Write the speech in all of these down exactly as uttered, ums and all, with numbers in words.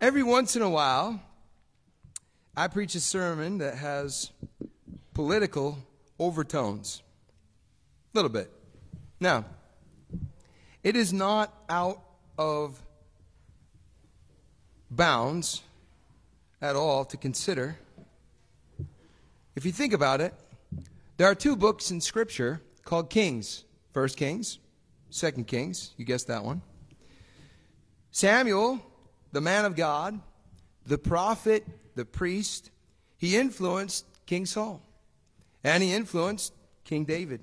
Every once in a while, I preach a sermon that has political overtones. A little bit. Now, it is not out of bounds at all to consider. If you think about it, there are two books in Scripture called Kings. First Kings, Second Kings. You guessed that one. Samuel, the man of God, the prophet, the priest, he influenced King Saul. And he influenced King David.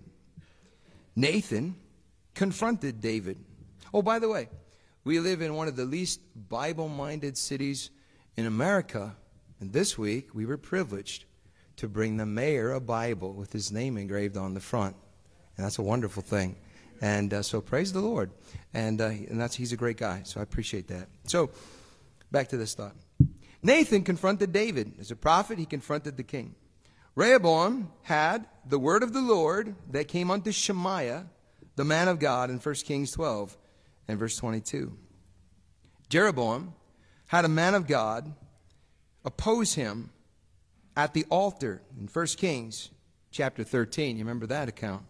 Nathan confronted David. Oh, by the way, we live in one of the least Bible-minded cities in America. And this week, we were privileged to bring the mayor a Bible with his name engraved on the front. And that's a wonderful thing. And uh, so praise the Lord. And, uh, and that's he's a great guy, so I appreciate that. So back to this thought. Nathan confronted David. As a prophet, he confronted the king. Rehoboam had the word of the Lord that came unto Shemaiah, the man of God, in First Kings twelve and verse twenty-two. Jeroboam had a man of God oppose him at the altar in First Kings chapter thirteen. You remember that account?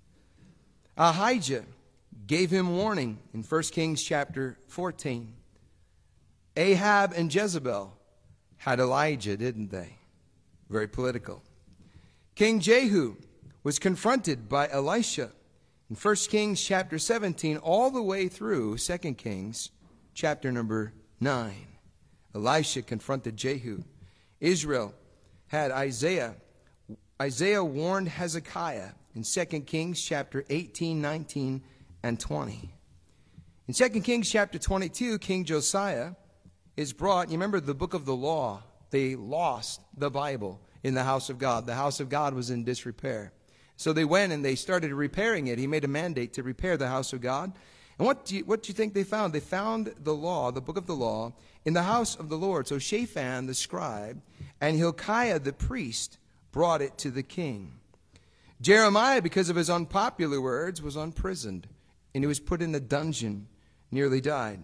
Ahijah gave him warning in First Kings chapter fourteen. Ahab and Jezebel had Elijah, didn't they? Very political. King Jehu was confronted by Elisha in First Kings chapter seventeen all the way through Second Kings chapter number nine. Elisha confronted Jehu. Israel had Isaiah. Isaiah warned Hezekiah in Second Kings chapter eighteen, nineteen, and twenty. In Second Kings chapter twenty-two, King Josiah is brought. You remember the book of the law. They lost the Bible in the house of God. The house of God was in disrepair. So they went and they started repairing it. He made a mandate to repair the house of God. And what do you, what do you think they found? They found the law, the book of the law, in the house of the Lord. So Shaphan the scribe and Hilkiah the priest brought it to the king. Jeremiah, because of his unpopular words, was imprisoned. And he was put in a dungeon, nearly died.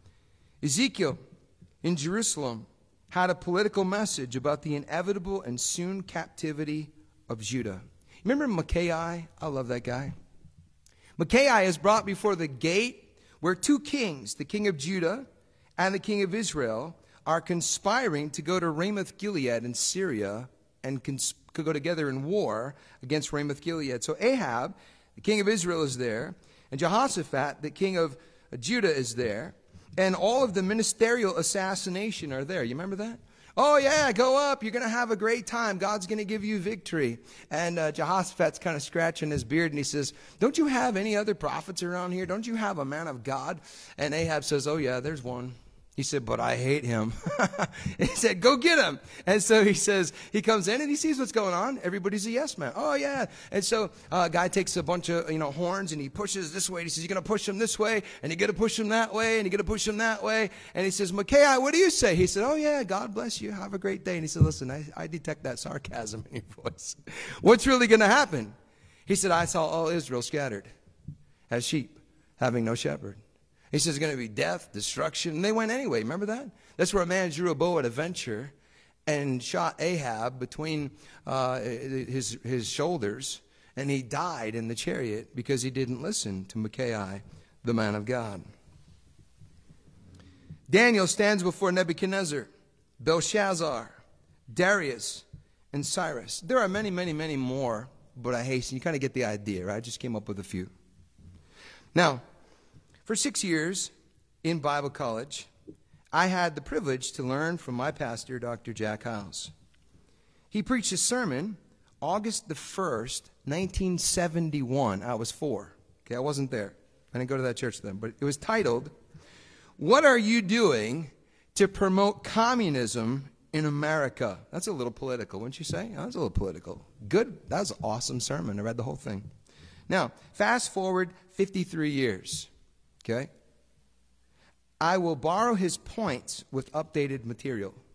Ezekiel in Jerusalem had a political message about the inevitable and soon captivity of Judah. Remember Micaiah? I love that guy. Micaiah is brought before the gate where two kings, the king of Judah and the king of Israel, are conspiring to go to Ramoth Gilead in Syria and cons- could go together in war against Ramoth Gilead. So Ahab, the king of Israel, is there, and Jehoshaphat, the king of Judah, is there. And all of the ministerial assassination are there. You remember that? Oh, yeah, go up. You're going to have a great time. God's going to give you victory. And uh, Jehoshaphat's kind of scratching his beard, and he says, don't you have any other prophets around here? Don't you have a man of God? And Ahab says, oh, yeah, there's one. He said, but I hate him. He said, go get him. And so he says, he comes in and he sees what's going on. Everybody's a yes man. Oh, yeah. And so uh, a guy takes a bunch of, you know, horns and he pushes this way. He says, you're going to push him this way, and you're going to push him that way, and you're going to push him that way. And he says, Micaiah, what do you say? He said, oh, yeah, God bless you. Have a great day. And he said, listen, I, I detect that sarcasm in your voice. What's really going to happen? He said, I saw all Israel scattered as sheep, having no shepherd. He says, it's going to be death, destruction. And they went anyway. Remember that? That's where a man drew a bow at a venture and shot Ahab between uh, his, his shoulders. And he died in the chariot because he didn't listen to Micaiah, the man of God. Daniel stands before Nebuchadnezzar, Belshazzar, Darius, and Cyrus. There are many, many, many more, but I hasten. You kind of get the idea, right? I just came up with a few. Now, for six years in Bible college, I had the privilege to learn from my pastor, Doctor Jack House. He preached a sermon August the first, nineteen seventy-one. I was four. Okay, I wasn't there. I didn't go to that church then. But it was titled, What Are You Doing to Promote Communism in America? That's a little political, wouldn't you say? That's a little political. Good. That was an awesome sermon. I read the whole thing. Now, fast forward fifty-three years. Okay? I will borrow his points with updated material.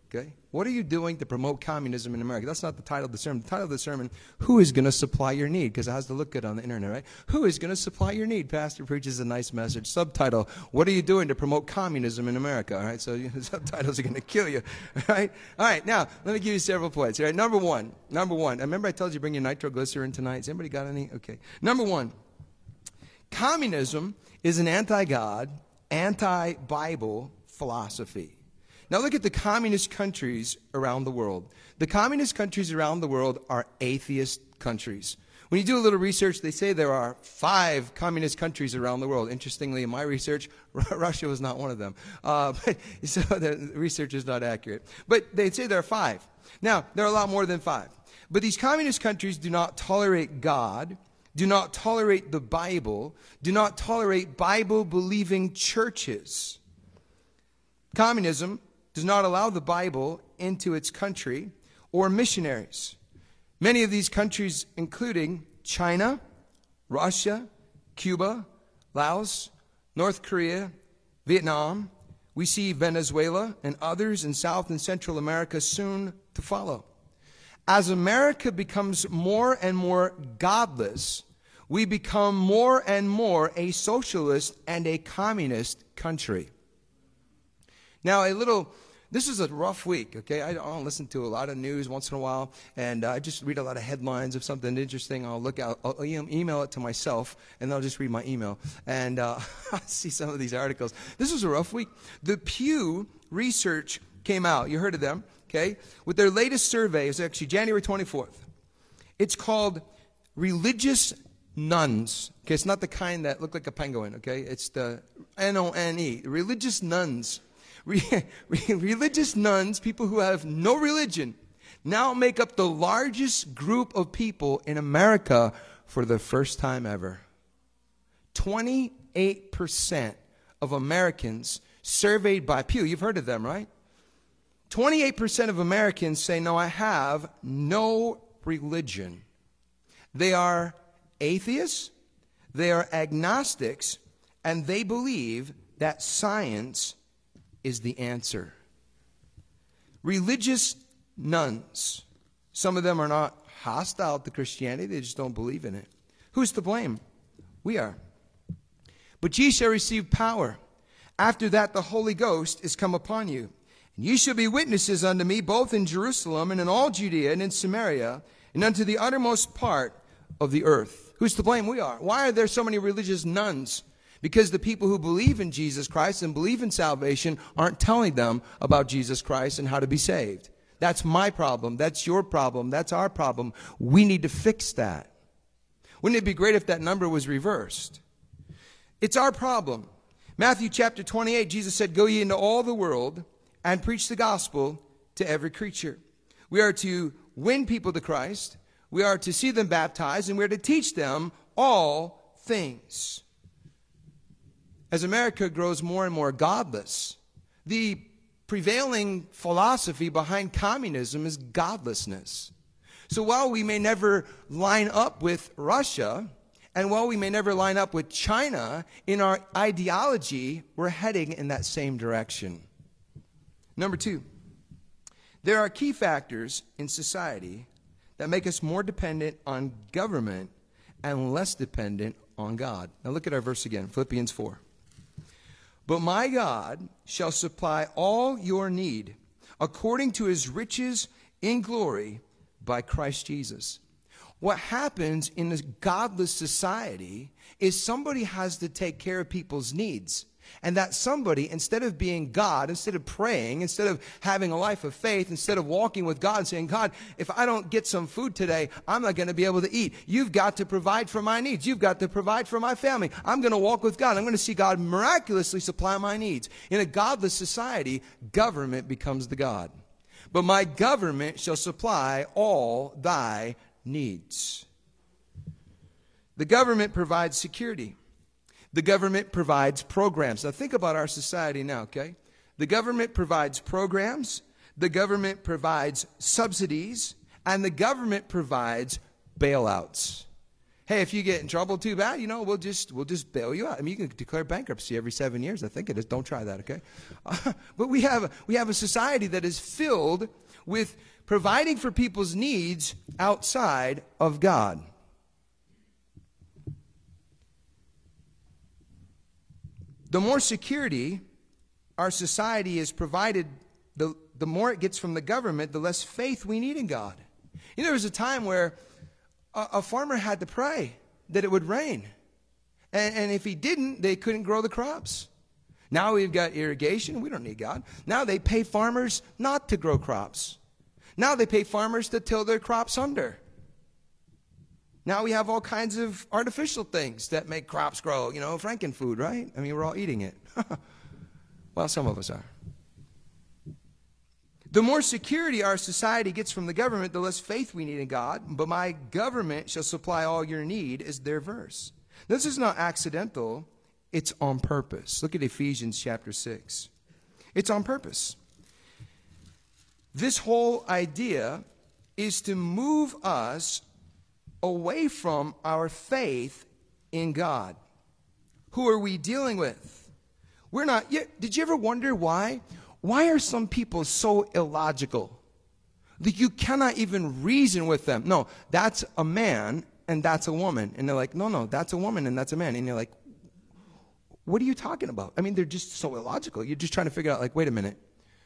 Okay? What are you doing to promote communism in America? That's not the title of the sermon. The title of the sermon, who is going to supply your need? Because it has to look good on the internet, right? Who is going to supply your need? Pastor preaches a nice message. Subtitle, what are you doing to promote communism in America? All right, so you, subtitles are going to kill you. All right? All right, now, let me give you several points. All right, number one, number one. Remember I told you bring your nitroglycerin tonight? Has anybody got any? Okay. Number one, communism is an anti-God, anti-Bible philosophy. Now look at the communist countries around the world. The communist countries around the world are atheist countries. When you do a little research, they say there are five communist countries around the world. Interestingly, in my research, Russia was not one of them. Uh, but, so the research is not accurate. But they say there are five. Now, there are a lot more than five. But these communist countries do not tolerate God, do not tolerate the Bible, do not tolerate Bible-believing churches. Communism does not allow the Bible into its country or missionaries. Many of these countries, including China, Russia, Cuba, Laos, North Korea, Vietnam, we see Venezuela and others in South and Central America soon to follow. As America becomes more and more godless, we become more and more a socialist and a communist country. Now, a little, this is a rough week, okay? I don't listen to a lot of news once in a while, and uh, I just read a lot of headlines of something interesting. I'll look out, I'll email it to myself, and I'll just read my email. And uh, I see some of these articles. This was a rough week. The Pew Research came out. You heard of them, okay? With their latest survey, it's actually January twenty-fourth. It's called Religious Nuns. Okay, it's not the kind that look like a penguin, okay? It's the N O N E, Religious Nuns. Religious nuns, people who have no religion, now make up the largest group of people in America for the first time ever. twenty-eight percent of Americans surveyed by Pew, you've heard of them, right? twenty-eight percent of Americans say, no, I have no religion. They are atheists, they are agnostics, and they believe that science is the answer. Religious nuns. Some of them are not hostile to Christianity, they just don't believe in it. Who's to blame? We are. But ye shall receive power. After that the Holy Ghost is come upon you. And ye shall be witnesses unto me both in Jerusalem and in all Judea and in Samaria and unto the uttermost part of the earth. Who's to blame? We are. Why are there so many religious nuns? Because the people who believe in Jesus Christ and believe in salvation aren't telling them about Jesus Christ and how to be saved. That's my problem. That's your problem. That's our problem. We need to fix that. Wouldn't it be great if that number was reversed? It's our problem. Matthew chapter twenty-eight, Jesus said, go ye into all the world and preach the gospel to every creature. We are to win people to Christ. We are to see them baptized, and we are to teach them all things. As America grows more and more godless, the prevailing philosophy behind communism is godlessness. So while we may never line up with Russia, and while we may never line up with China, in our ideology, we're heading in that same direction. Number two, there are key factors in society that make us more dependent on government and less dependent on God. Now look at our verse again, Philippians four. But my God shall supply all your need according to his riches in glory by Christ Jesus. What happens in a godless society is somebody has to take care of people's needs. And that somebody, instead of being God, instead of praying, instead of having a life of faith, instead of walking with God, saying, God, if I don't get some food today, I'm not going to be able to eat. You've got to provide for my needs. You've got to provide for my family. I'm going to walk with God. I'm going to see God miraculously supply my needs. In a godless society, government becomes the God. But my government shall supply all thy needs. The government provides security. The government provides programs. Now think about our society now, okay? The government provides programs, the government provides subsidies, and the government provides bailouts. Hey, if you get in trouble too bad, you know, we'll just we'll just bail you out. I mean, you can declare bankruptcy every seven years. I think it is. Don't try that, okay? Uh, but we have we have a society that is filled with providing for people's needs outside of God. The more security our society is provided, the, the more it gets from the government, the less faith we need in God. You know, there was a time where a, a farmer had to pray that it would rain. And, and if he didn't, they couldn't grow the crops. Now we've got irrigation. We don't need God. Now they pay farmers not to grow crops. Now they pay farmers to till their crops under. Now we have all kinds of artificial things that make crops grow. You know, frankenfood, right? I mean, we're all eating it. Well, some of us are. The more security our society gets from the government, the less faith we need in God. But my government shall supply all your need is their verse. This is not accidental. It's on purpose. Look at Ephesians chapter six. It's on purpose. This whole idea is to move us away from our faith in God. Who are we dealing with? We're not. Did you ever wonder why? Why are some people so illogical that you cannot even reason with them? No, that's a man and that's a woman. And they're like, no, no, that's a woman and that's a man. And you're like, what are you talking about? I mean, they're just so illogical. You're just trying to figure out, like, wait a minute.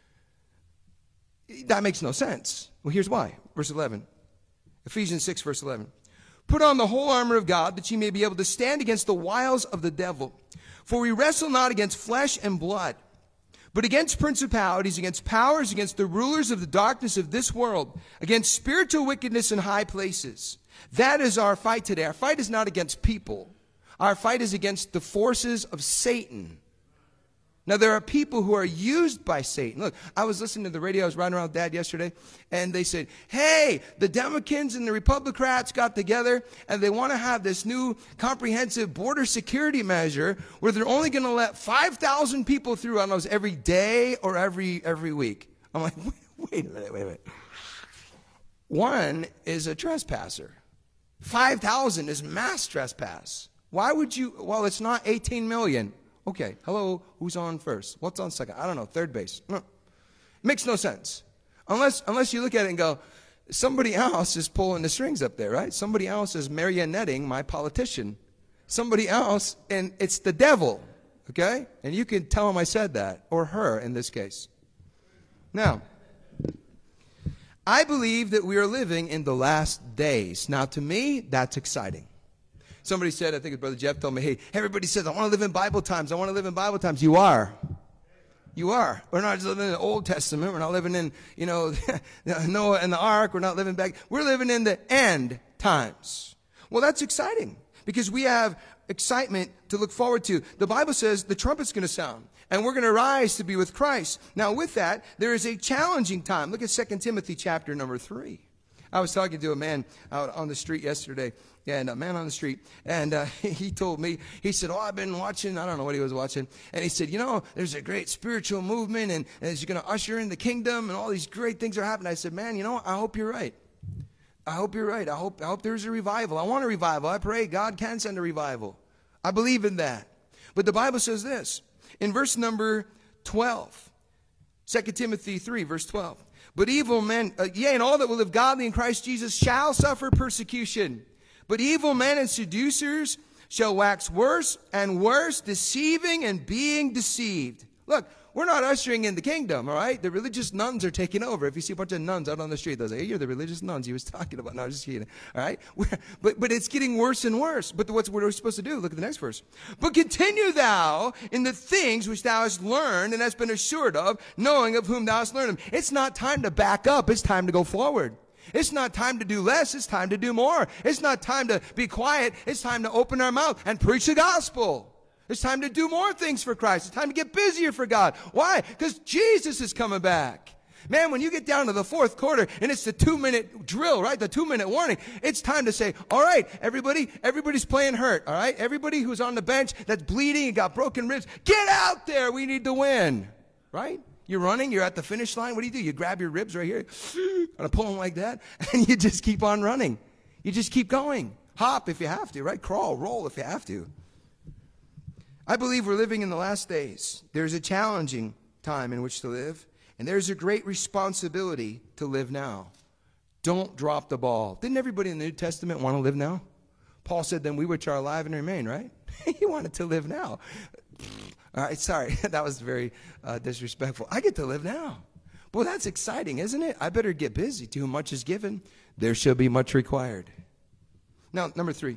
That makes no sense. Well, here's why. Verse eleven. Ephesians six, verse eleven. Put on the whole armor of God, that ye may be able to stand against the wiles of the devil. For we wrestle not against flesh and blood, but against principalities, against powers, against the rulers of the darkness of this world, against spiritual wickedness in high places. That is our fight today. Our fight is not against people. Our fight is against the forces of Satan. Now, there are people who are used by Satan. Look, I was listening to the radio. I was riding around with Dad yesterday, and they said, hey, the Democrats and the Republicans got together, and they want to have this new comprehensive border security measure where they're only going to let five thousand people through, I don't know, every day or every every week. I'm like, wait, wait a minute, wait a minute. One is a trespasser. five thousand is mass trespass. Why would you, well, it's not eighteen million. Okay, hello, who's on first? What's on second? I don't know, third base. No. Makes no sense. Unless unless you look at it and go, somebody else is pulling the strings up there, right? Somebody else is marionetting my politician. Somebody else, and it's the devil, okay? And you can tell him I said that, or her in this case. Now, I believe that we are living in the last days. Now, to me, that's exciting. Somebody said, I think his brother Jeff told me, hey, everybody says, I want to live in Bible times. I want to live in Bible times. You are. You are. We're not just living in the Old Testament. We're not living in, you know, Noah and the ark. We're not living back. We're living in the end times. Well, that's exciting because we have excitement to look forward to. The Bible says the trumpet's going to sound and we're going to rise to be with Christ. Now, with that, there is a challenging time. Look at Second Timothy chapter number three. I was talking to a man out on the street yesterday, and a man on the street, and uh, he told me, he said, oh, I've been watching, I don't know what he was watching, and he said, you know, there's a great spiritual movement, and, and it's going to usher in the kingdom, and all these great things are happening. I said, man, you know, I hope you're right. I hope you're right. I hope, I hope there's a revival. I want a revival. I pray God can send a revival. I believe in that. But the Bible says this, in verse number twelve, Second Timothy three, verse twelve. But evil men, uh, yea, and all that will live godly in Christ Jesus shall suffer persecution. But evil men and seducers shall wax worse and worse, deceiving and being deceived. Look, we're not ushering in the kingdom, all right? The religious nuns are taking over. If you see a bunch of nuns out on the street, they'll say, hey, you're the religious nuns he was talking about. No, I'm just kidding, all right? We're, but, but it's getting worse and worse. But what's what are we supposed to do? Look at the next verse. But continue thou in the things which thou hast learned and hast been assured of, knowing of whom thou hast learned them. It's not time to back up. It's time to go forward. It's not time to do less. It's time to do more. It's not time to be quiet. It's time to open our mouth and preach the gospel. It's time to do more things for Christ. It's time to get busier for God. Why? Because Jesus is coming back. Man, when you get down to the fourth quarter and it's the two-minute drill, right? The two-minute warning. It's time to say, all right, everybody, everybody's playing hurt, all right? Everybody who's on the bench that's bleeding and got broken ribs, get out there. We need to win, right? You're running. You're at the finish line. What do you do? You grab your ribs right here, and pull them like that, and you just keep on running. You just keep going. Hop if you have to, right? Crawl, roll if you have to. I believe we're living in the last days. There's a challenging time in which to live, and there's a great responsibility to live now. Don't drop the ball. Didn't everybody in the New Testament want to live now? Paul said, then we which are alive and remain, right? He wanted to live now. All right, sorry. That was very uh, disrespectful. I get to live now. Well, that's exciting, isn't it? I better get busy. To whom much is given, there shall be much required. Now, number three.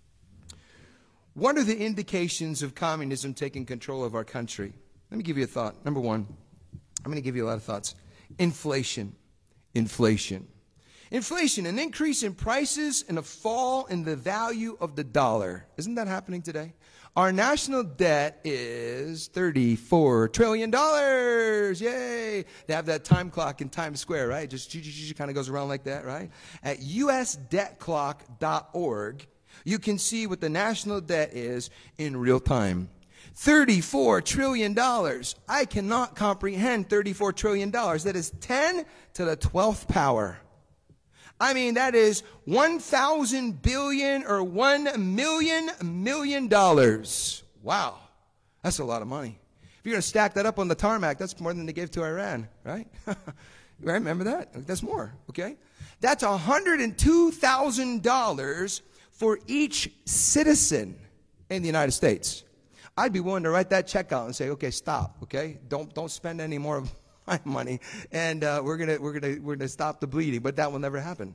What are the indications of communism taking control of our country? Let me give you a thought. Number one, I'm going to give you a lot of thoughts. Inflation. Inflation. Inflation, an increase in prices and a fall in the value of the dollar. Isn't that happening today? Our national debt is thirty-four trillion dollars. Yay. They have that time clock in Times Square, right? Just kind of goes around like that, right? At U S debt clock dot org, you can see what the national debt is in real time. thirty-four trillion dollars. I cannot comprehend thirty-four trillion dollars. That is ten to the twelfth power. I mean, that is one thousand billion or one million million dollars. Wow. That's a lot of money. If you're going to stack that up on the tarmac, that's more than they gave to Iran, right? Right? Remember that? That's more, okay? That's one hundred two thousand dollars for each citizen in the United States. I'd be willing to write that check out and say, okay, stop, okay? Don't don't spend any more of my money, and uh, we're gonna we're gonna we're gonna stop the bleeding. But that will never happen.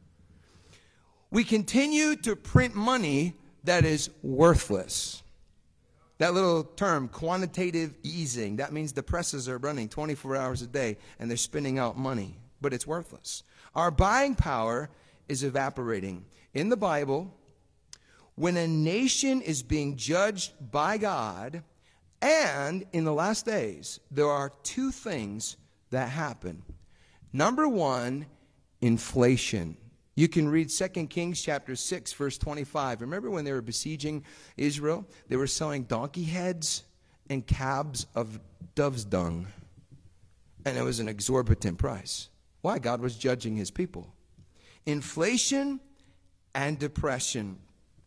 We continue to print money that is worthless. That little term, quantitative easing, that means the presses are running twenty-four hours a day and they're spinning out money, but it's worthless. Our buying power is evaporating. In the Bible, when a nation is being judged by God, and in the last days, there are two things that happen. Number one, inflation. You can read Second Kings chapter six, verse twenty-five. Remember when they were besieging Israel? They were selling donkey heads and calves of dove's dung. And it was an exorbitant price. Why? God was judging his people. Inflation and depression.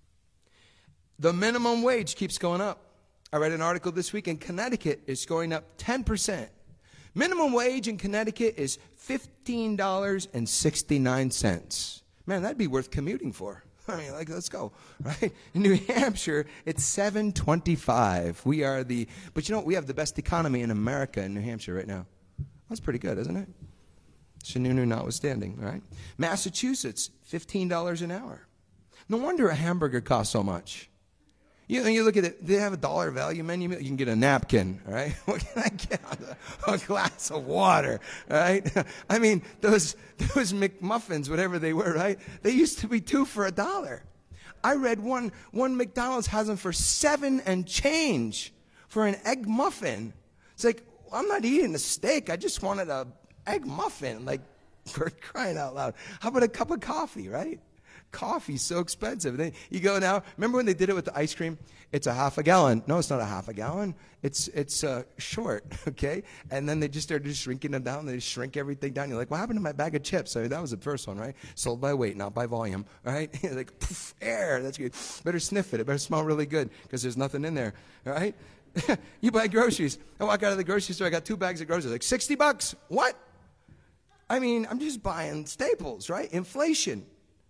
The minimum wage keeps going up. I read an article this week in Connecticut. It's going up ten percent. Minimum wage in Connecticut is fifteen dollars and sixty-nine cents. Man, that'd be worth commuting for. I mean, like, let's go, right? In New Hampshire, it's seven twenty-five. We are the, but you know what? We have the best economy in America in New Hampshire right now. That's pretty good, isn't it? Sununu notwithstanding, right? Massachusetts, fifteen dollars an hour. No wonder a hamburger costs so much. You, you look at it, they have a dollar value menu. You can get a napkin, all right? What can I get? A glass of water, all right? I mean, those those McMuffins, whatever they were, right? They used to be two for a dollar. I read one, one McDonald's has them for seven and change for an egg muffin. It's like, I'm not eating a steak. I just wanted a egg muffin, like, for crying out loud. How about a cup of coffee, right? Coffee's so expensive. Then you go now, remember when they did it with the ice cream? It's a half a gallon. No, it's not a half a gallon. It's it's uh, short, okay? And then they just started just shrinking them down. They just shrink everything down. You're like, what happened to my bag of chips? I mean, that was the first one, right? Sold by weight, not by volume, right? You're like, poof, air, that's good. Better sniff it. It better smell really good because there's nothing in there, all right? You buy groceries. I walk out of the grocery store. I got two bags of groceries. Like, sixty bucks? What? I mean, I'm just buying staples, right? Inflation.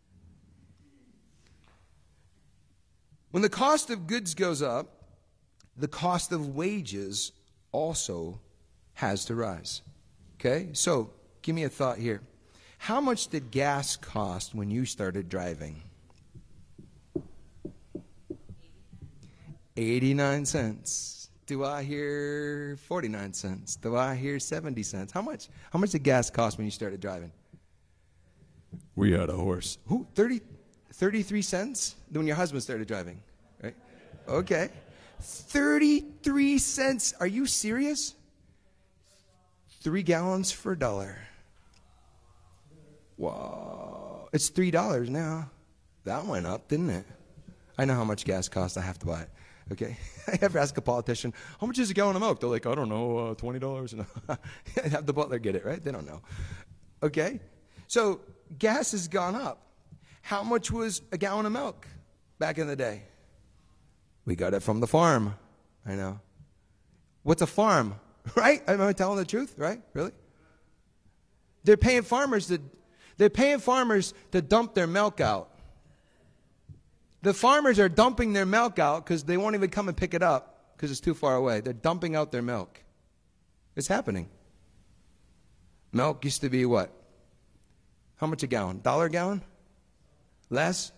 When the cost of goods goes up, the cost of wages also has to rise. Okay? So, give me a thought here. How much did gas cost when you started driving? eighty-nine cents. Do I hear forty-nine cents? Do I hear seventy cents? How much? How much did gas cost when you started driving? We had a horse. Who? thirty thirty-three cents when your husband started driving, right? Okay. thirty-three cents. Are you serious? Three gallons for a dollar. Wow. It's three dollars now. That went up, didn't it? I know how much gas costs. I have to buy it. Okay. I ever ask a politician, how much is a gallon of milk? They're like, I don't know, uh, twenty dollars. Have the butler get it, right? They don't know. Okay. So gas has gone up. How much was a gallon of milk back in the day? We got it from the farm. I know. What's a farm? Right? Am I telling the truth? Right? Really? They're paying farmers to, they're paying farmers to dump their milk out. The farmers are dumping their milk out because they won't even come and pick it up because it's too far away. They're dumping out their milk. It's happening. Milk used to be what? How much a gallon? Dollar a gallon? Less?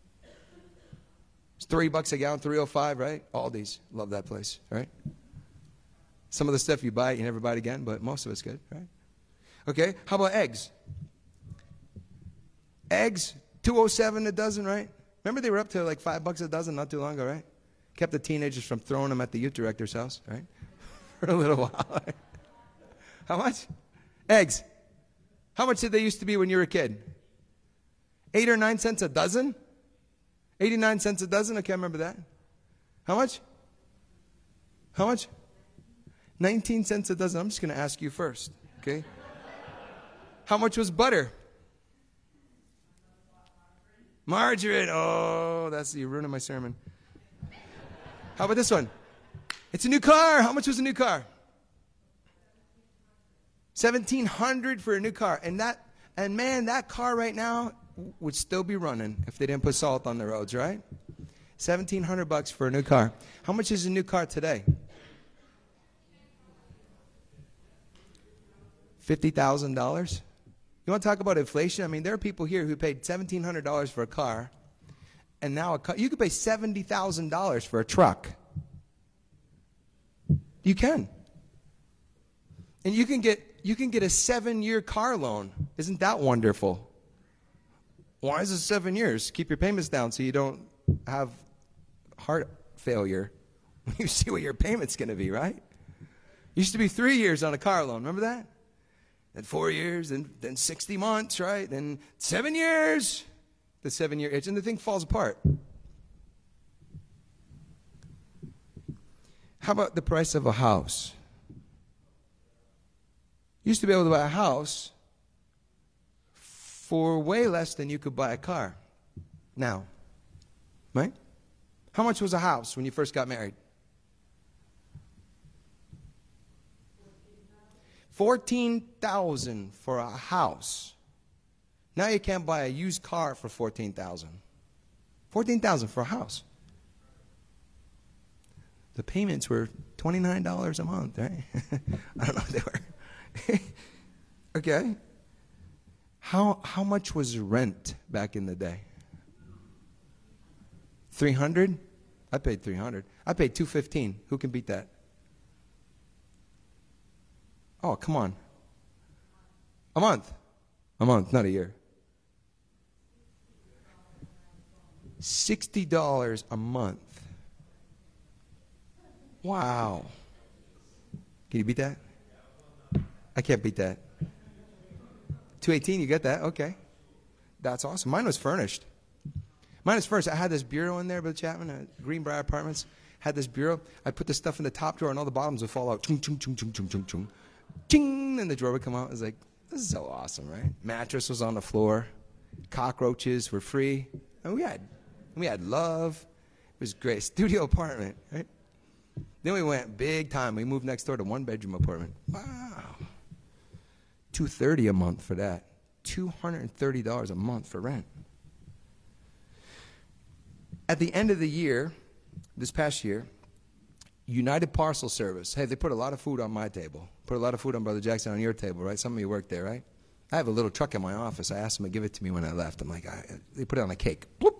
It's three bucks a gallon, three oh five, right? Aldi's. Love that place, right? Some of the stuff you buy, you never buy it again, but most of it's good, right? Okay, how about eggs? Eggs, two oh seven a dozen, right? Remember they were up to like five bucks a dozen not too long ago, right? Kept the teenagers from throwing them at the youth director's house, right? For a little while. How much? Eggs. How much did they used to be when you were a kid? Eight or nine cents a dozen? eighty-nine cents a dozen? Okay, I remember that. How much? How much? nineteen cents a dozen. I'm just going to ask you first, okay? How much was butter? Margarine. Oh, that's, you're ruining my sermon. How about this one? It's a new car. How much was a new car? seventeen hundred dollars for a new car. And that, and man, that car right now would still be running if they didn't put salt on the roads, right? seventeen hundred bucks for a new car. How much is a new car today? fifty thousand dollars? You want to talk about inflation? I mean, there are people here who paid seventeen hundred dollars for a car, and now a car, you could pay seventy thousand dollars for a truck. You can. And you can get you can get a seven-year car loan. Isn't that wonderful? Why is it seven years? Keep your payments down so you don't have heart failure when you see what your payment's going to be, right? It used to be three years on a car loan. Remember that? Then four years, and then sixty months, right? Then seven years. The seven-year itch, and the thing falls apart. How about the price of a house? You used to be able to buy a house for way less than you could buy a car now, right? How much was a house when you first got married? fourteen thousand dollars for a house. Now you can't buy a used car for fourteen thousand dollars. fourteen thousand dollars for a house. The payments were twenty-nine dollars a month, right? I don't know what they were. Okay. How how much was rent back in the day? three hundred? I paid three hundred. I paid two fifteen. Who can beat that? Oh, come on. A month. A month, not a year. sixty dollars a month. Wow. Can you beat that? I can't beat that. two eighteen, you get that? Okay. That's awesome. Mine was furnished. Mine was furnished. I had this bureau in there, Bill Chapman, at Greenbrier Apartments. Had this bureau. I put the stuff in the top drawer, and all the bottoms would fall out. Chung, chung, chung, chung, chung, chung, chung. Ching! And the drawer would come out. I was like, this is so awesome, right? Mattress was on the floor. Cockroaches were free. And we had, we had love. It was great. Studio apartment, right? Then we went big time. We moved next door to one-bedroom apartment. Wow. two hundred thirty dollars a month for that. two hundred thirty dollars a month for rent. At the end of the year, this past year, United Parcel Service, hey, they put a lot of food on my table. Put a lot of food on Brother Jackson on your table, right? Some of you work there, right? I have a little truck in my office. I asked them to give it to me when I left. I'm like, I, they put it on a cake. Bloop.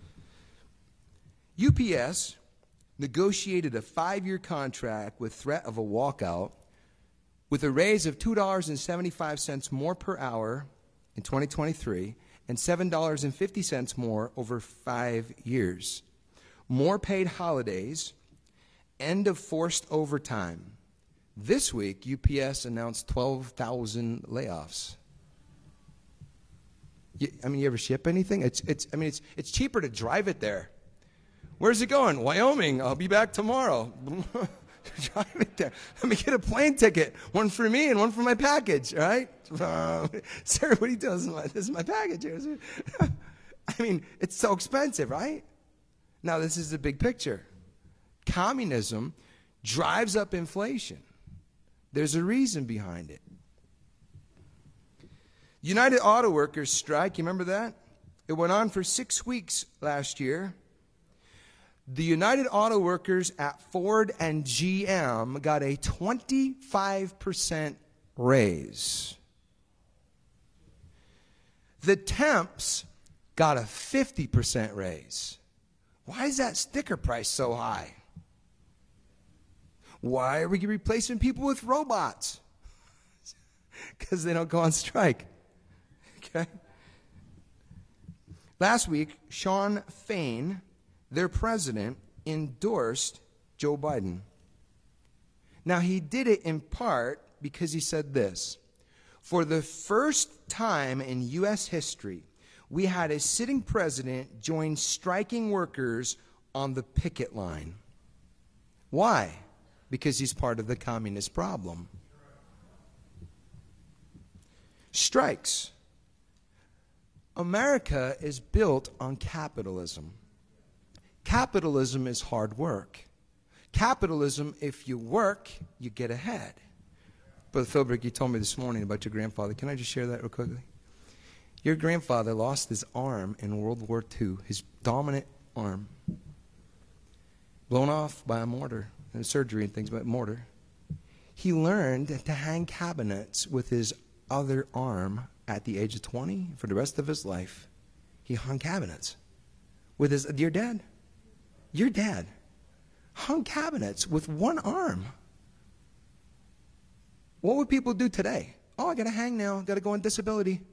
U P S negotiated a five-year contract with threat of a walkout with a raise of two dollars and seventy-five cents more per hour in twenty twenty-three and seven dollars and fifty cents more over five years. More paid holidays, end of forced overtime. This week, U P S announced twelve thousand layoffs. You, I mean, you ever ship anything? It's, it's, I mean, it's, it's cheaper to drive it there. Where's it going? Wyoming. I'll be back tomorrow. Drive it there. Let me get a plane ticket. One for me and one for my package, all right? Uh, sir, what are you doing? This is my, this is my package here. I mean, it's so expensive, right? Now, this is the big picture. Communism drives up inflation. There's a reason behind it. United Auto Workers strike, you remember that? It went on for six weeks last year. The United Auto Workers at Ford and G M got a twenty-five percent raise. The temps got a fifty percent raise. Why is that sticker price so high? Why are we replacing people with robots? Because they don't go on strike. Okay. Last week, Sean Fain, their president, endorsed Joe Biden. Now, he did it in part because he said this: for the first time in U S history, we had a sitting president join striking workers on the picket line. Why? Because he's part of the communist problem. Strikes. America is built on capitalism. Capitalism is hard work. Capitalism, if you work, you get ahead. Brother Philbrick, you told me this morning about your grandfather. Can I just share that real quickly? Your grandfather lost his arm in World War Two, his dominant arm, blown off by a mortar, and surgery and things, but mortar. He learned to hang cabinets with his other arm at the age of twenty. For the rest of his life, he hung cabinets with his, your dad, your dad hung cabinets with one arm. What would people do today? Oh, I got to hang now, got to go on disability.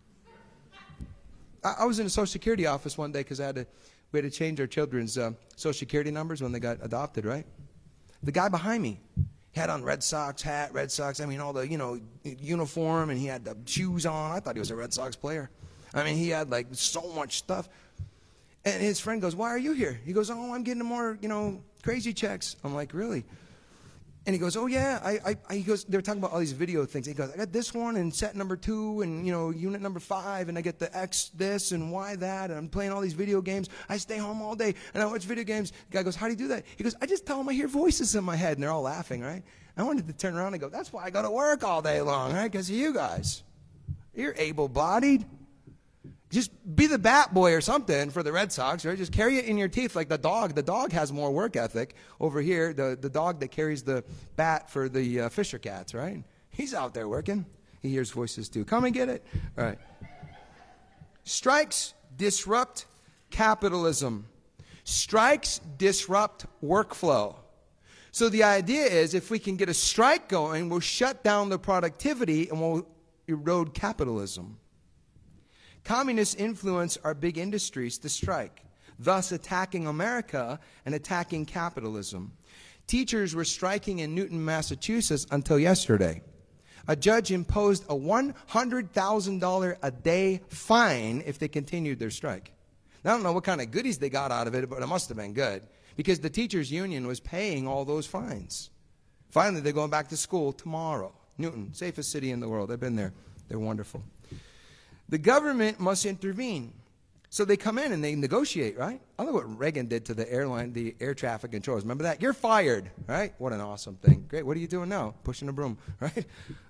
I, I was in a Social Security office one day because I had to, we had to change our children's uh, Social Security numbers when they got adopted, right? The guy behind me, he had on Red Sox hat, Red Sox, I mean, all the, you know, uniform, and he had the shoes on. I thought he was a Red Sox player. I mean, he had, like, so much stuff. And his friend goes, why are you here? He goes, oh, I'm getting more, you know, crazy checks. I'm like, really? And he goes, oh, yeah. I, I, he goes, they were talking about all these video things. He goes, I got this one and set number two and, you know, unit number five, and I get the X this and Y that, and I'm playing all these video games. I stay home all day, and I watch video games. The guy goes, how do you do that? He goes, I just tell them I hear voices in my head, and they're all laughing, right? I wanted to turn around and go, that's why I go to work all day long, right? Because of you guys. You're able-bodied. Just be the bat boy or something for the Red Sox, right? Just carry it in your teeth like the dog. The dog has more work ethic over here. The, the dog that carries the bat for the uh, Fisher Cats, right? He's out there working. He hears voices too. Come and get it. All right. Strikes disrupt capitalism. Strikes disrupt workflow. So the idea is if we can get a strike going, we'll shut down the productivity and we'll erode capitalism. Communists influence our big industries to strike, thus attacking America and attacking capitalism. Teachers were striking in Newton, Massachusetts until yesterday. A judge imposed a one hundred thousand dollars a day fine if they continued their strike. Now, I don't know what kind of goodies they got out of it, but it must have been good because the teachers' union was paying all those fines. Finally, they're going back to school tomorrow. Newton, safest city in the world. I've been there. They're wonderful. The government must intervene. So they come in and they negotiate, right? I love what Reagan did to the airline, the air traffic controllers. Remember that? You're fired, right? What an awesome thing. Great. What are you doing now? Pushing a broom, right?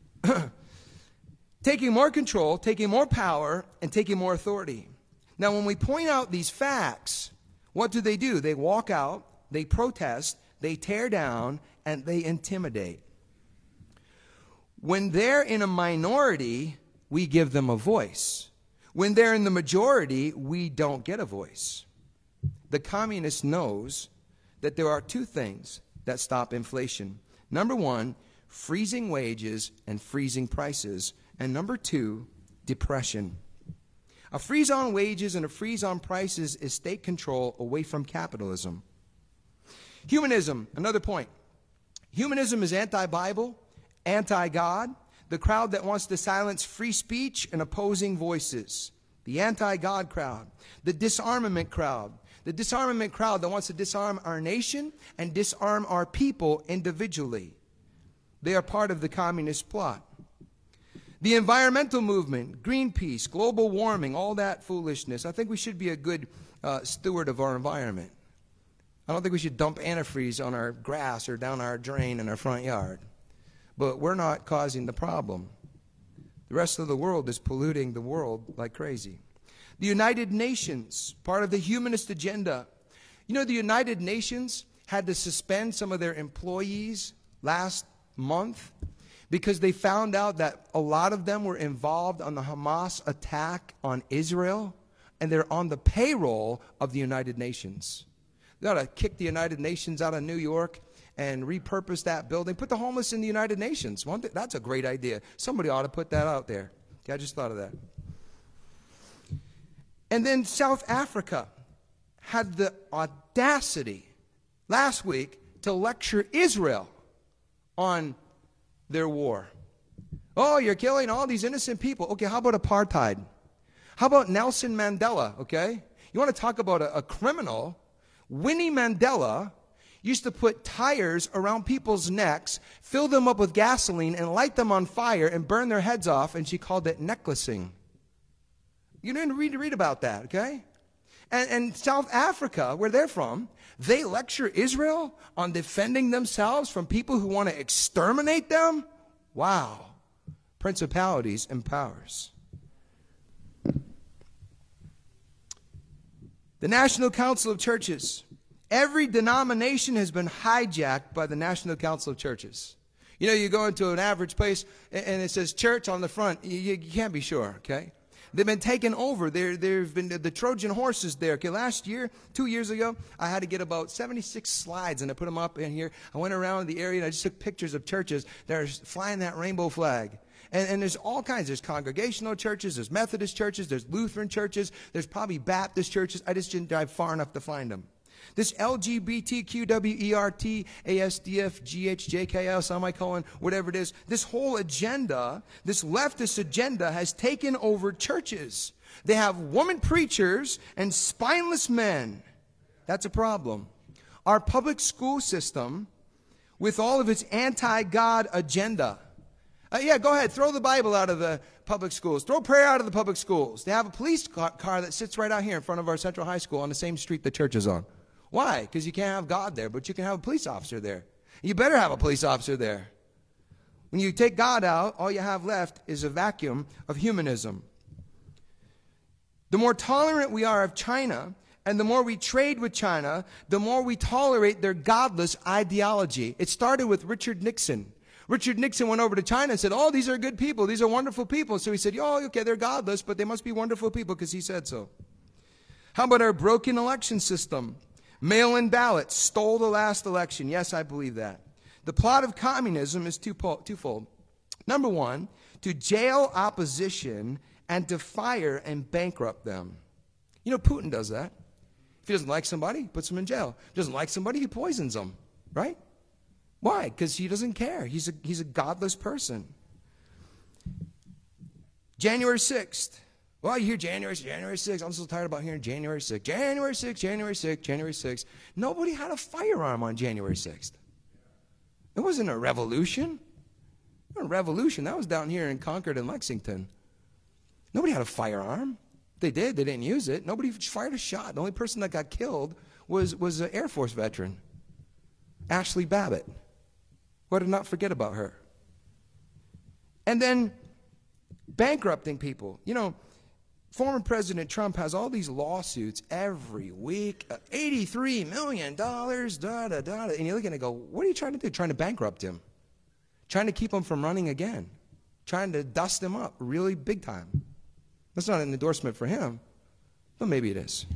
Taking more control, taking more power, and taking more authority. Now, when we point out these facts, what do they do? They walk out, they protest, they tear down, and they intimidate. When they're in a minority, we give them a voice. When they're in the majority, we don't get a voice. The communist knows that there are two things that stop inflation. Number one, freezing wages and freezing prices. And number two, depression. A freeze on wages and a freeze on prices is state control away from capitalism. Humanism, another point. Humanism is anti-Bible, anti-God. The crowd that wants to silence free speech and opposing voices. The anti-God crowd. The disarmament crowd. The disarmament crowd that wants to disarm our nation and disarm our people individually. They are part of the communist plot. The environmental movement, Greenpeace, global warming, all that foolishness. I think we should be a good uh, steward of our environment. I don't think we should dump antifreeze on our grass or down our drain in our front yard. But we're not causing the problem. The rest of the world is polluting the world like crazy. The United Nations, part of the humanist agenda. You know, the United Nations had to suspend some of their employees last month because they found out that a lot of them were involved on the Hamas attack on Israel, and they're on the payroll of the United Nations. They ought to kick the United Nations out of New York and repurpose that building. Put the homeless in the United Nations. One th- that's a great idea. Somebody ought to put that out there. Okay, I just thought of that. And then South Africa had the audacity last week to lecture Israel on their war. Oh, you're killing all these innocent people. Okay, how about apartheid? How about Nelson Mandela, okay? You want to talk about a, a criminal? Winnie Mandela used to put tires around people's necks, fill them up with gasoline, and light them on fire and burn their heads off, and she called it necklacing. You didn't read, read about that, okay? And, and South Africa, where they're from, they lecture Israel on defending themselves from people who want to exterminate them? Wow. Principalities and powers. The National Council of Churches. Every denomination has been hijacked by the National Council of Churches. You know, you go into an average place and it says church on the front. You, you can't be sure, okay? They've been taken over. There, there've been the, the Trojan horses there. Okay, last year, two years ago, I had to get about seventy-six slides, and I put them up in here. I went around the area, and I just took pictures of churches that are flying that rainbow flag. And, and there's all kinds. There's congregational churches. There's Methodist churches. There's Lutheran churches. There's probably Baptist churches. I just didn't drive far enough to find them. This L G B T Q W E R T A S D F G H J K L semicolon, whatever it is, this whole agenda, this leftist agenda has taken over churches. They have woman preachers and spineless men. That's a problem. Our public school system, with all of its anti-God agenda. Uh, yeah, go ahead, throw the Bible out of the public schools. Throw prayer out of the public schools. They have a police car, car that sits right out here in front of our Central High School on the same street the church is on. Why? Because you can't have God there, but you can have a police officer there. You better have a police officer there. When you take God out, all you have left is a vacuum of humanism. The more tolerant we are of China, and the more we trade with China, the more we tolerate their godless ideology. It started with Richard Nixon. Richard Nixon went over to China and said, oh, these are good people. These are wonderful people. So he said, oh, okay, they're godless, but they must be wonderful people because he said so. How about our broken election system? Mail-in ballots stole the last election. Yes, I believe that. The plot of communism is twofold. Number one, to jail opposition and to fire and bankrupt them. You know, Putin does that. If he doesn't like somebody, he puts them in jail. If he doesn't like somebody, he poisons them. Right? Why? Because he doesn't care. He's a, he's a godless person. January sixth. Well, you hear January, January sixth. I'm so tired about hearing January sixth. January sixth, January sixth, January sixth. Nobody had a firearm on January sixth. It wasn't a revolution. It wasn't a revolution. That was down here in Concord and Lexington. Nobody had a firearm. They did. They didn't use it. Nobody fired a shot. The only person that got killed was, was an Air Force veteran, Ashley Babbitt. Why did not forget about her? And then bankrupting people. You know, former President Trump has all these lawsuits every week, uh, eighty-three million dollars, da, da, da, da. And you look at it and go, what are you trying to do? Trying to bankrupt him. Trying to keep him from running again. Trying to dust him up really big time. That's not an endorsement for him, but maybe it is.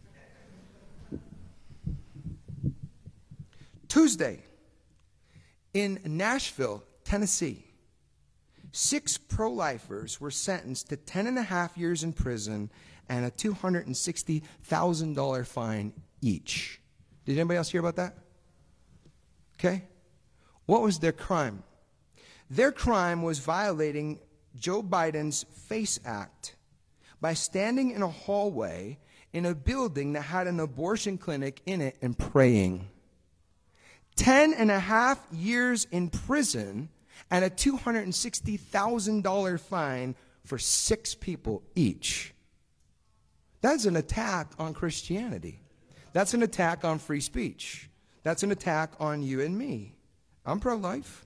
Tuesday, in Nashville, Tennessee, six pro-lifers were sentenced to ten and a half years in prison and a two hundred sixty thousand dollars fine each. Did anybody else hear about that? Okay. What was their crime? Their crime was violating Joe Biden's FACE Act by standing in a hallway in a building that had an abortion clinic in it and praying. Ten and a half years in prison and a two hundred sixty thousand dollars fine for six people each. That's an attack on Christianity. That's an attack on free speech. That's an attack on you and me. I'm pro-life.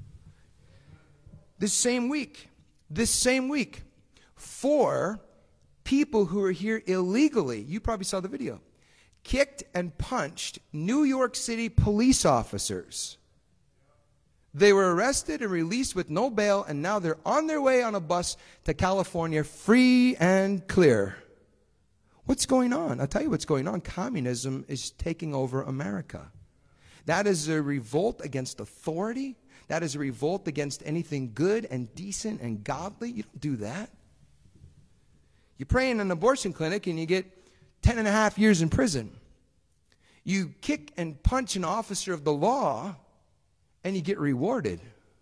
This same week, this same week, four people who are here illegally, you probably saw the video, kicked and punched New York City police officers. They were arrested and released with no bail, and now they're on their way on a bus to California, free and clear. What's going on? I'll tell you what's going on. Communism is taking over America. That is a revolt against authority. That is a revolt against anything good and decent and godly. You don't do that. You pray in an abortion clinic and you get ten and a half years in prison. You kick and punch an officer of the law and you get rewarded.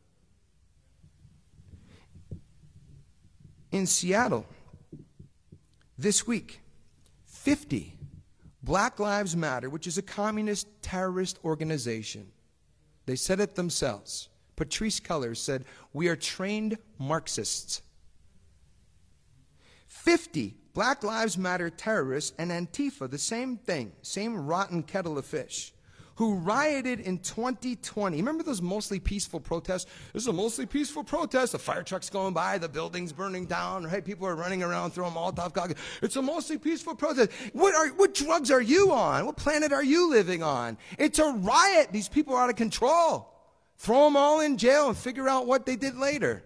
In Seattle, this week, fifty Black Lives Matter, which is a communist terrorist organization, they said it themselves. Patrisse Cullors said, "We are trained Marxists." fifty Black Lives Matter terrorists and Antifa, the same thing, same rotten kettle of fish, who rioted in twenty twenty. Remember those mostly peaceful protests? This is a mostly peaceful protest. The fire truck's going by, the building's burning down, right? People are running around throwing Molotov cocktails. It's a mostly peaceful protest. What are what drugs are you on? What planet are you living on? It's a riot. These people are out of control. Throw them all in jail and figure out what they did later.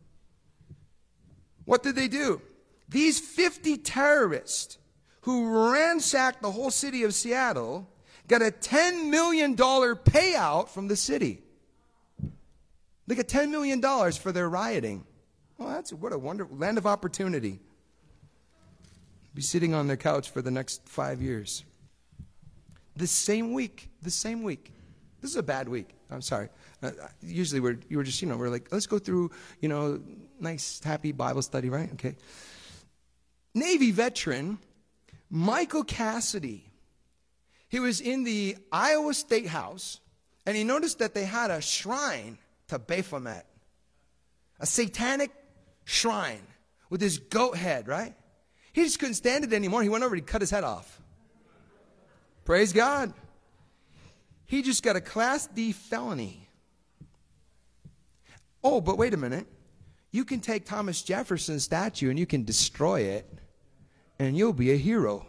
What did they do? These fifty terrorists who ransacked the whole city of Seattle got a ten million dollars payout from the city. They got ten million dollars for their rioting. Well, that's what a wonderful land of opportunity. Be sitting on their couch for the next five years. This same week, this same week. This is a bad week. I'm sorry. Uh, usually we're you were just, you know, we're like, let's go through, you know, nice, happy Bible study, right? Okay. Navy veteran Michael Cassidy. He was in the Iowa State House, and he noticed that they had a shrine to Baphomet, a satanic shrine with his goat head, right? He just couldn't stand it anymore. He went over and he cut his head off. Praise God. He just got a Class D felony. Oh, but wait a minute. You can take Thomas Jefferson's statue and you can destroy it, and you'll be a hero.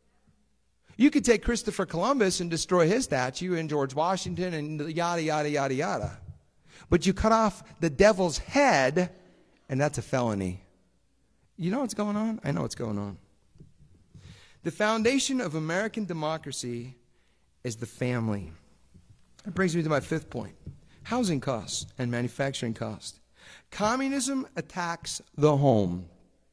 You could take Christopher Columbus and destroy his statue, and George Washington, and yada, yada, yada, yada. But you cut off the devil's head, and that's a felony. You know what's going on? I know what's going on. The foundation of American democracy is the family. That brings me to my fifth point. Housing costs and manufacturing costs. Communism attacks the home.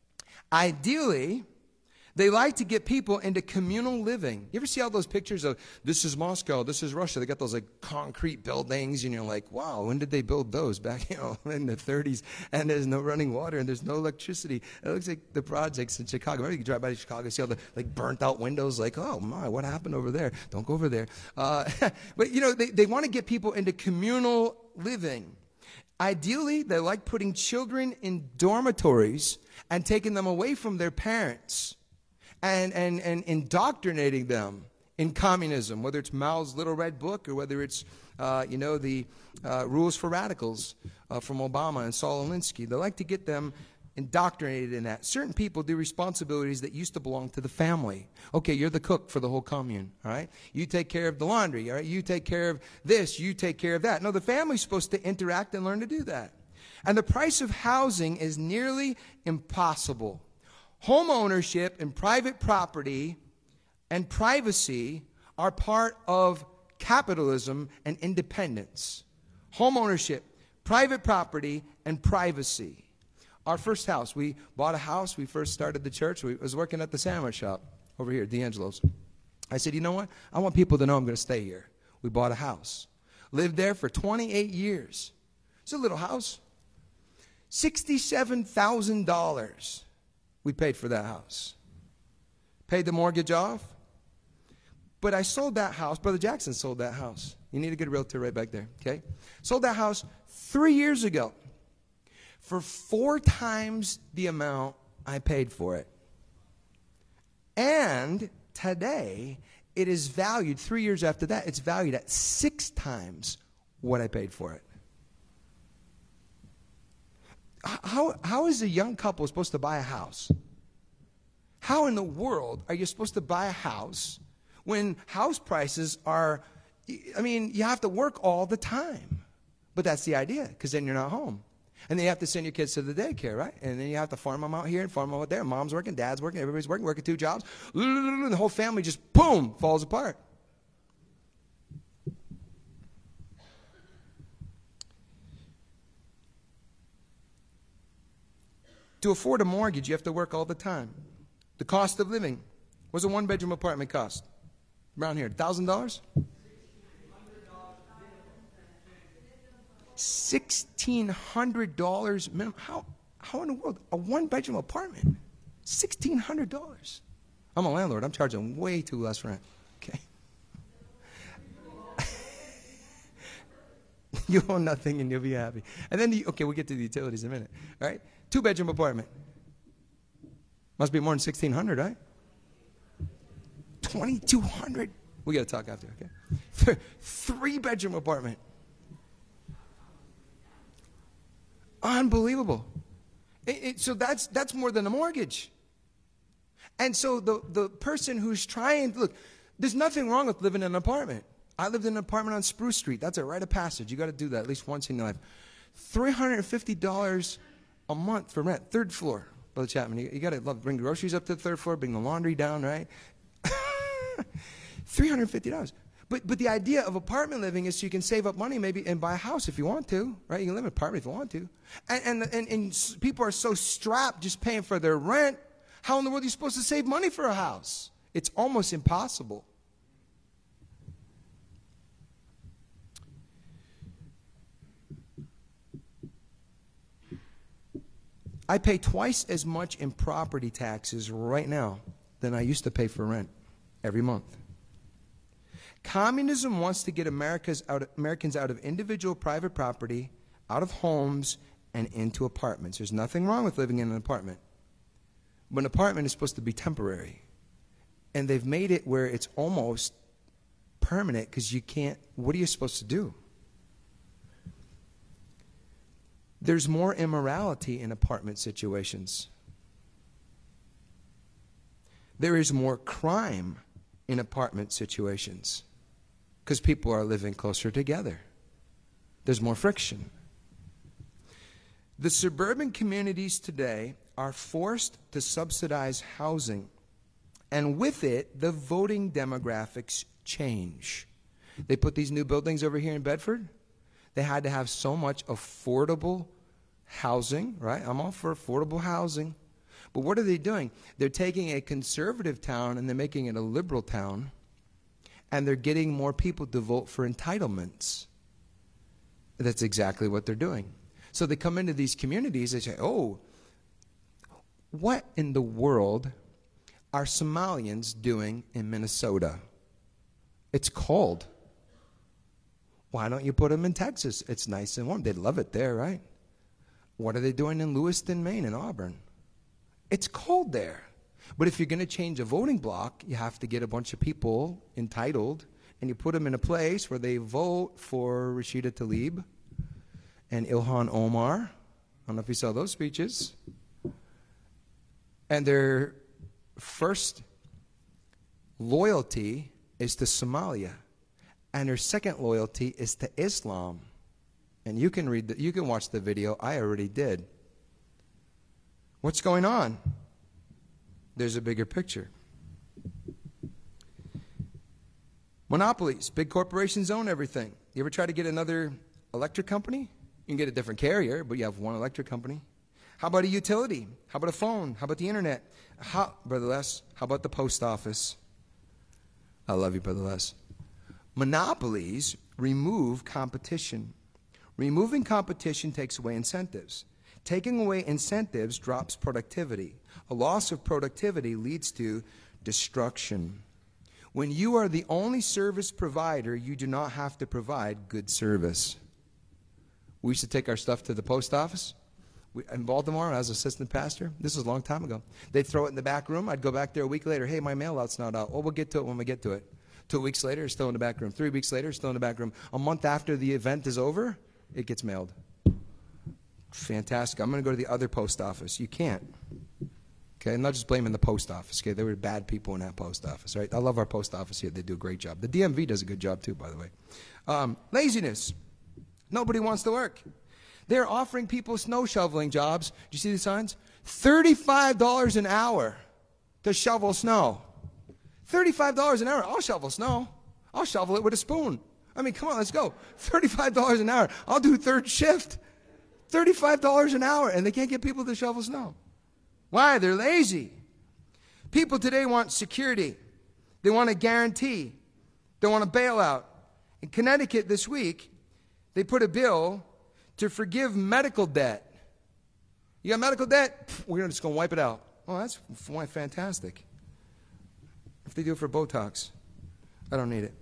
Ideally, they like to get people into communal living. You ever see all those pictures of, this is Moscow, this is Russia? They got those like concrete buildings, and you're like, wow, when did they build those? Back, you know, in the thirties, and there's no running water, and there's no electricity. It looks like the projects in Chicago. Maybe you can drive by Chicago, see all the like burnt out windows, like, oh my, what happened over there? Don't go over there. Uh, but you know, they, they want to get people into communal living. Ideally, they like putting children in dormitories and taking them away from their parents. And, and, and indoctrinating them in communism, whether it's Mao's Little Red Book or whether it's, uh, you know, the uh, Rules for Radicals uh, from Obama and Saul Alinsky. They like to get them indoctrinated in that. Certain people do responsibilities that used to belong to the family. Okay, you're the cook for the whole commune, all right? You take care of the laundry, all right? You take care of this, you take care of that. No, the family's supposed to interact and learn to do that. And the price of housing is nearly impossible. Home ownership and private property and privacy are part of capitalism and independence. Home ownership, private property, and privacy. Our first house, we bought a house. We first started the church. We I was working at the sandwich shop over here, D'Angelo's. I said, you know what? I want people to know I'm going to stay here. We bought a house. Lived there for twenty-eight years. It's a little house. sixty-seven thousand dollars. We paid for that house. Paid the mortgage off. But I sold that house. Brother Jackson sold that house. You need a good realtor right back there, okay? Sold that house three years ago for four times the amount I paid for it. And today, it is valued, three years after that, it's valued at six times what I paid for it. How, how is a young couple supposed to buy a house? How in the world are you supposed to buy a house when house prices are, I mean, you have to work all the time. But that's the idea, because then you're not home. And then you have to send your kids to the daycare, right? And then you have to farm them out here and farm them out there. Mom's working, dad's working, everybody's working, working two jobs. The whole family just, boom, falls apart. To afford a mortgage, you have to work all the time. The cost of living. What's a one-bedroom apartment cost? Around here, one thousand dollars? sixteen hundred dollars minimum. How, how in the world? A one-bedroom apartment? sixteen hundred dollars. I'm a landlord. I'm charging way too less rent. Okay. You own nothing and you'll be happy. And then, the, okay, we'll get to the utilities in a minute. All right? Two-bedroom apartment. Must be more than sixteen hundred, right? twenty-two hundred. We got to talk after, okay? Three-bedroom apartment. Unbelievable. It, it, so that's that's more than a mortgage. And so the, the person who's trying, look, there's nothing wrong with living in an apartment. I lived in an apartment on Spruce Street. That's a rite of passage. You got to do that at least once in your life. three hundred fifty dollars a month for rent. Third floor, Brother Chapman. You, you got to bring groceries up to the third floor, bring the laundry down, right? three hundred fifty dollars. But but the idea of apartment living is so you can save up money maybe and buy a house if you want to, right? You can live in an apartment if you want to. And, and, and, and people are so strapped just paying for their rent. How in the world are you supposed to save money for a house? It's almost impossible. I pay twice as much in property taxes right now than I used to pay for rent every month. Communism wants to get America's out, Americans out of individual private property, out of homes, and into apartments. There's nothing wrong with living in an apartment. But an apartment is supposed to be temporary. And they've made it where it's almost permanent because you can't, what are you supposed to do? There's more immorality in apartment situations. There is more crime in apartment situations because people are living closer together. There's more friction. The suburban communities today are forced to subsidize housing, and with it, the voting demographics change. They put these new buildings over here in Bedford. They had to have so much affordable housing, right? I'm all for affordable housing. But what are they doing? They're taking a conservative town and they're making it a liberal town, and they're getting more people to vote for entitlements. That's exactly what they're doing. So they come into these communities, they say, oh, what in the world are Somalians doing in Minnesota? It's cold. Why don't you put them in Texas? It's nice and warm. They'd love it there, right? What are they doing in Lewiston, Maine, and Auburn? It's cold there. But if you're going to change a voting block, you have to get a bunch of people entitled, and you put them in a place where they vote for Rashida Tlaib and Ilhan Omar. I don't know if you saw those speeches. And their first loyalty is to Somalia, and their second loyalty is to Islam. And you can read the, you can watch the video. I already did. What's going on? There's a bigger picture. Monopolies. Big corporations own everything. You ever try to get another electric company? You can get a different carrier, but you have one electric company. How about a utility? How about a phone? How about the internet? How, Brother Les, how about the post office? I love you, Brother Les. Monopolies remove competition. Removing competition takes away incentives. Taking away incentives drops productivity. A loss of productivity leads to destruction. When you are the only service provider, you do not have to provide good service. We used to take our stuff to the post office. We, in Baltimore, I was assistant pastor. This was a long time ago. They'd throw it in the back room. I'd go back there a week later. Hey, my mail out's not out. Oh, we'll get to it when we get to it. Two weeks later, it's still in the back room. Three weeks later, it's still in the back room. A month after the event is over, it gets mailed. Fantastic. I'm going to go to the other post office. You can't. Okay, I'm not just blaming the post office. Okay, there were bad people in that post office, right? I love our post office here. They do a great job. The D M V does a good job too, by the way. Um, laziness. Nobody wants to work. They're offering people snow shoveling jobs. Do you see the signs? thirty-five dollars an hour to shovel snow. thirty-five dollars an hour. I'll shovel snow. I'll shovel it with a spoon. I mean, come on, let's go. thirty-five dollars an hour. I'll do third shift. thirty-five dollars an hour, and they can't get people to shovel snow. Why? They're lazy. People today want security. They want a guarantee. They want a bailout. In Connecticut this week, they put a bill to forgive medical debt. You got medical debt? We're just going to wipe it out. Oh, that's fantastic. If they do it for Botox, I don't need it.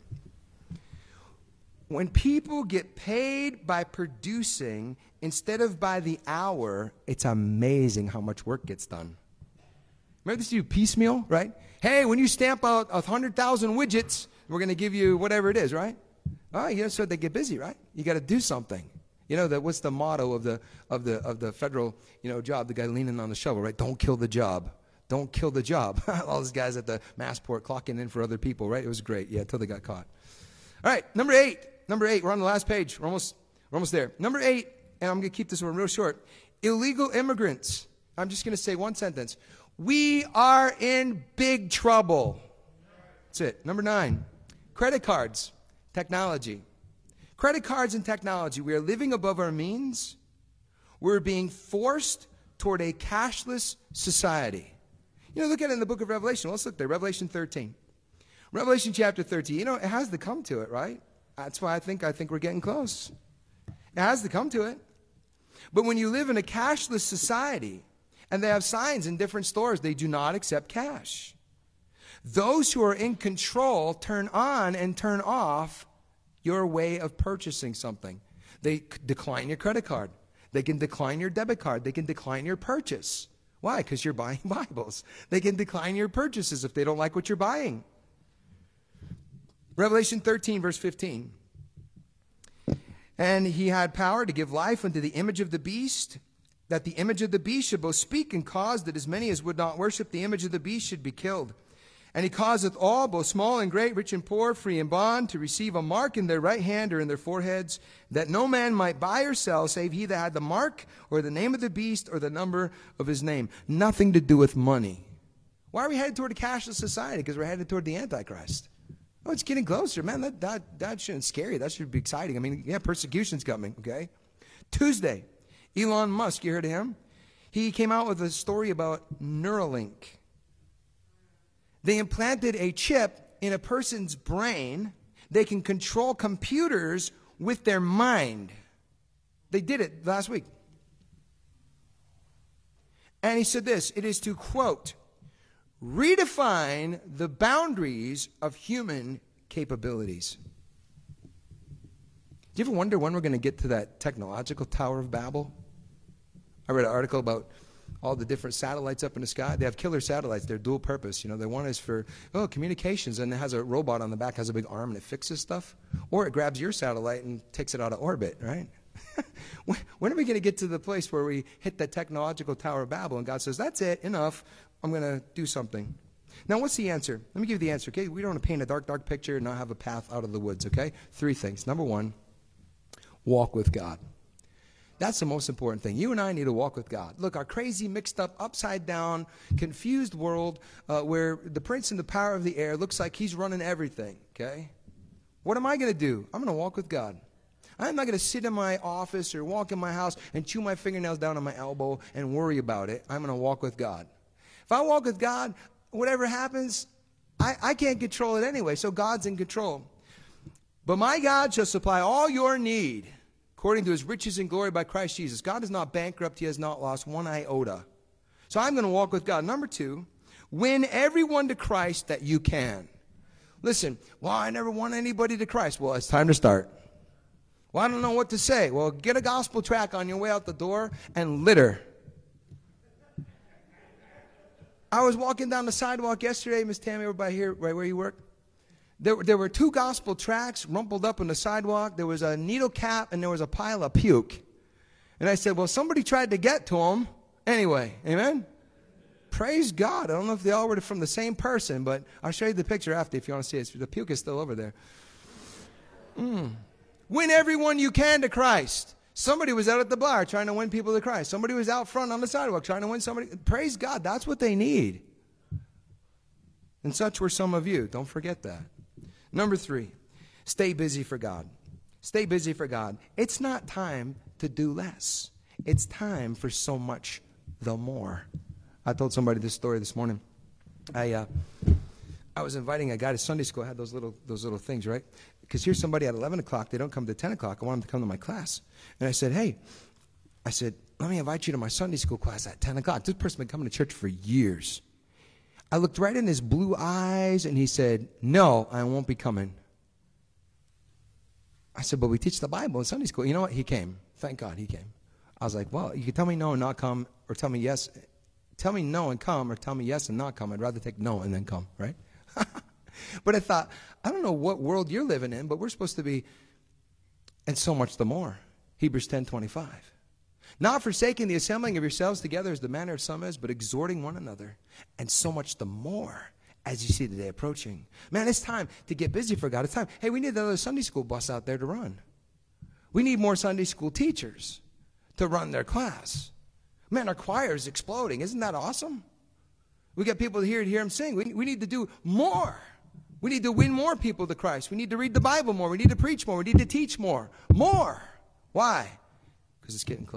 When people get paid by producing instead of by the hour, it's amazing how much work gets done. Remember this, you piecemeal, right? Hey, when you stamp out one hundred thousand widgets, we're going to give you whatever it is, right? Oh, you know, so they get busy, right? You got to do something. You know, that what's the motto of the of the of the federal, you know, job? The guy leaning on the shovel, right? Don't kill the job. Don't kill the job. All those guys at the Massport clocking in for other people, right? It was great. Yeah, until they got caught. All right, number eight. Number eight. We're on the last page. We're almost we're almost there. Number eight, and I'm going to keep this one real short. Illegal immigrants. I'm just going to say one sentence. We are in big trouble. That's it. Number nine. Credit cards. Technology. Credit cards and technology. We are living above our means. We're being forced toward a cashless society. You know, look at it in the book of Revelation. Let's look there. Revelation thirteen. Revelation chapter thirteen. You know, it has to come to it, right? That's why I think I think we're getting close. It has to come to it. But when you live in a cashless society, and they have signs in different stores, they do not accept cash. Those who are in control turn on and turn off your way of purchasing something. They c- decline your credit card. They can decline your debit card. They can decline your purchase. Why? Because you're buying Bibles. They can decline your purchases if they don't like what you're buying. Revelation thirteen, verse fifteen. And he had power to give life unto the image of the beast, that the image of the beast should both speak and cause that as many as would not worship the image of the beast should be killed. And he causeth all, both small and great, rich and poor, free and bond, to receive a mark in their right hand or in their foreheads, that no man might buy or sell, save he that had the mark or the name of the beast or the number of his name. Nothing to do with money. Why are we headed toward a cashless society? Because we're headed toward the Antichrist. Oh, it's getting closer, man. That, that, that shouldn't scare you. That should be exciting. I mean, yeah, persecution's coming, okay? Tuesday, Elon Musk, you heard of him? He came out with a story about Neuralink. They implanted a chip in a person's brain. They can control computers with their mind. They did it last week. And he said this, it is to, quote, redefine the boundaries of human capabilities. Do you ever wonder when we're going to get to that technological Tower of Babel? I read an article about all the different satellites up in the sky. They have killer satellites. They're dual purpose. You know, the one is for, oh, communications, and it has a robot on the back, has a big arm, and it fixes stuff. Or it grabs your satellite and takes it out of orbit, right? when, when are we going to get to the place where we hit that technological Tower of Babel, and God says, that's it, enough, I'm going to do something. Now, what's the answer? Let me give you the answer, okay? We don't want to paint a dark, dark picture and not have a path out of the woods, okay? Three things. Number one, walk with God. That's the most important thing. You and I need to walk with God. Look, our crazy, mixed up, upside down, confused world uh, where the prince and the power of the air looks like he's running everything, okay? What am I going to do? I'm going to walk with God. I'm not going to sit in my office or walk in my house and chew my fingernails down on my elbow and worry about it. I'm going to walk with God. If I walk with God, whatever happens, I, I can't control it anyway, so God's in control. But my God shall supply all your need according to his riches and glory by Christ Jesus. God is not bankrupt. He has not lost one iota. So I'm going to walk with God. Number two, win everyone to Christ that you can. Listen, well, I never won anybody to Christ. Well, it's time to start. Well, I don't know what to say. Well, get a gospel tract on your way out the door and litter. I was walking down the sidewalk yesterday, Miss Tammy, everybody here, right where you work. There, there were two gospel tracts rumpled up on the sidewalk. There was a needle cap and there was a pile of puke. And I said, well, somebody tried to get to them. Anyway, amen? Praise God. I don't know if they all were from the same person, but I'll show you the picture after if you want to see it. The puke is still over there. Mm. Win everyone you can to Christ. Somebody was out at the bar trying to win people to Christ. Somebody was out front on the sidewalk trying to win somebody. Praise God. That's what they need. And such were some of you. Don't forget that. Number three, stay busy for God. Stay busy for God. It's not time to do less. It's time for so much the more. I told somebody this story this morning. I uh, I was inviting a guy to Sunday school. I had those little those little things, right? Because here's somebody at eleven o'clock. They don't come to ten o'clock. I want them to come to my class. And I said, hey, I said, let me invite you to my Sunday school class at ten o'clock. This person's been coming to church for years. I looked right in his blue eyes, and he said, no, I won't be coming. I said, but we teach the Bible in Sunday school. You know what? He came. Thank God he came. I was like, well, you can tell me no and not come, or tell me yes. Tell me no and come, or tell me yes and not come. I'd rather take no and then come, right? But I thought, I don't know what world you're living in, but we're supposed to be, and so much the more. Hebrews ten twenty-five. Not forsaking the assembling of yourselves together as the manner of some is, but exhorting one another, and so much the more as you see the day approaching. Man, it's time to get busy for God. It's time. Hey, we need another Sunday school bus out there to run. We need more Sunday school teachers to run their class. Man, our choir is exploding. Isn't that awesome? We got people here to hear them sing. We, we need to do more. We need to win more people to Christ. We need to read the Bible more. We need to preach more. We need to teach more. More. Why? Because it's getting close.